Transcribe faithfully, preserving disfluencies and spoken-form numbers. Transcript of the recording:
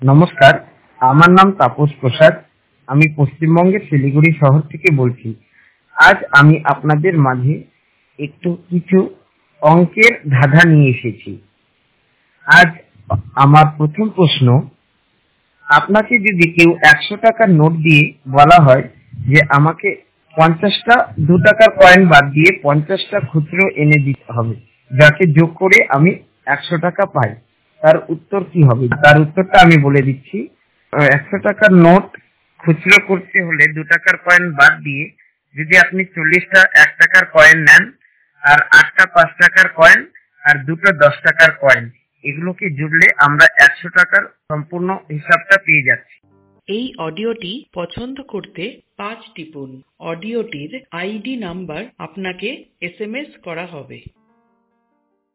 নমস্কার, আমার নাম তাপস প্রসাদ। আমি পশ্চিমবঙ্গের শিলিগুড়ি শহর থেকে বলছি। আজ আমি আপনাদের মাঝে একটু কিছু অঙ্কের ধাঁধা নিয়ে এসেছি। আজ আমার প্রথম প্রশ্ন, আপনাকে যদি কেউ একশো টাকার নোট দিয়ে বলা হয় যে আমাকে পঞ্চাশটা দু টাকার কয়েন বাদ দিয়ে পঞ্চাশটা খুচরো এনে দিতে হবে, যাকে যোগ করে আমি একশো টাকা পাই, তার উত্তর কি হবে? তার উত্তরটা আমি বলে দিচ্ছি। একশো টাকার নোট খুচরো করতে হলে দু টাকার কয়েন বাদ দিয়ে যদি আপনি চল্লিশটা এক টাকার কয়েন নেন, আর আটটা পাঁচ টাকার কয়েন, আর দুটো দশ টাকার কয়েন, এগুলোকে জুড়লে আমরা একশো টাকার সম্পূর্ণ হিসাবটা পেয়ে যাচ্ছি। এই অডিওটি পছন্দ করতে পাঁচ টিপুন। অডিওটির আইডি নাম্বার আপনাকে এস এম এস করা হবে।